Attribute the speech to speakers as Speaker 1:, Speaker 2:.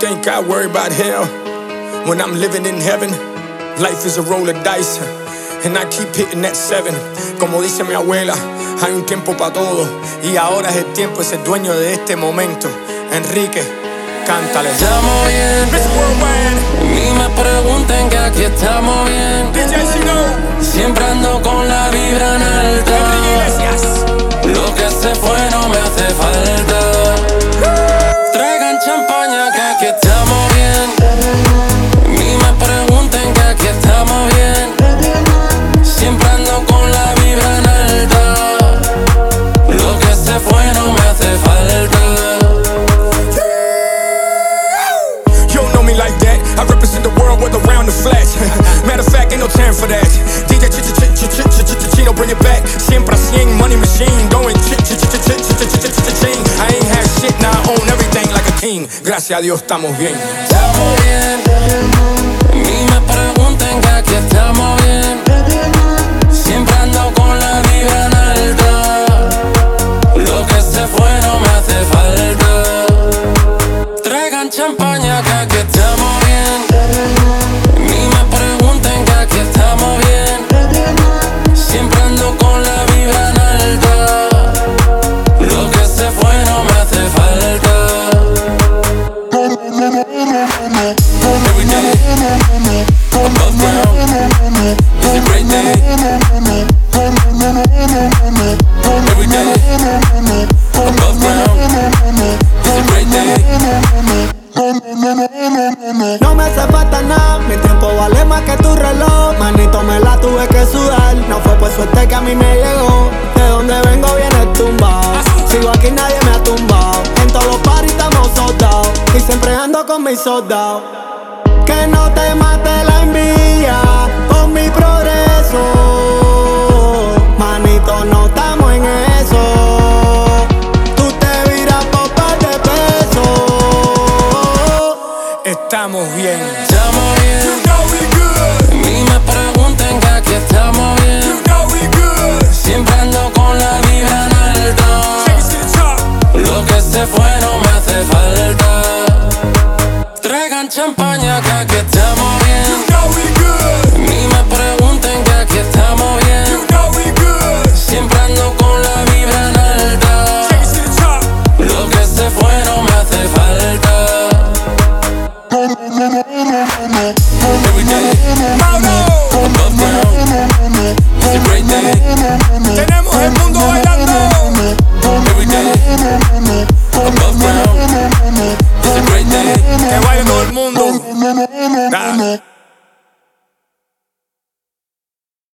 Speaker 1: think I worry about hell when I'm living in heaven? Life is a roll of dice, and I keep hitting that 7. Como dice mi abuela, hay un tiempo para todo, y ahora es el tiempo de ser dueño de este momento. Enrique, cántale.
Speaker 2: Estamos bien, ni me pregunten que aquí estamos bien. Siempre ando con la vibra en alta. Lo que se fue no me hace falta. Traigan champaña que aquí estamos bien. Ni me pregunten que aquí estamos bien. Siempre ando con la vibra en alta. Lo que se fue no me hace falta.
Speaker 1: You don't know me like that. I represent the world with around the flash. Matter of fact, ain't no time for that. DJ Chino, bring it back. Siempre a 100, money machine. Going ching. I ain't had shit, now I own everything like a king. Gracias a Dios estamos bien.
Speaker 2: Estamos bien. Ni me pregunten que aquí estamos bien. Siempre ando con la vibra en alta. Lo que se fue no me hace falta. Traigan champaña que aquí estamos bien. Ni me pregunten que aquí estamos bien. Siempre ando con la vibra en alta. Lo que se fue no me hace falta. Every day, above ground, is a great day. Every day, above ground, is a great day.
Speaker 3: No me hace falta nada, mi tiempo vale más que tu reloj. Manito, me la tuve que sudar, no fue por suerte que a mí me llegó. De donde vengo viene tumbado, sigo aquí nadie me ha tumbado. En todos los parties estamos soldados, y siempre ando con mis soldados. Que no te mate la envidia con mi progreso. Manito, no estamos en eso. Tú te viras por par de pesos.
Speaker 1: Estamos bien.
Speaker 2: Estamos bien.
Speaker 1: You know we good.
Speaker 2: Ni me pregunten que aquí estamos bien.
Speaker 1: You know we good.
Speaker 2: Siempre ando con la vibra en alta.
Speaker 1: Take it to the top.
Speaker 2: Lo que se fue no me hace falta. Traigan champaña que aquí estamos bien.
Speaker 1: You know we good.
Speaker 2: Ni me pregunten que aquí estamos bien.
Speaker 1: You know we good.
Speaker 2: Siempre ando con la vibra en alta.
Speaker 1: Take it to the top.
Speaker 2: Lo que se fue no me hace falta. Every day,
Speaker 1: Mauro,
Speaker 2: above ground, is a great day.
Speaker 1: tenemos el mundo bailando.
Speaker 2: Every day, above ground, is a great day.
Speaker 1: Que baile todo el mundo. Dale.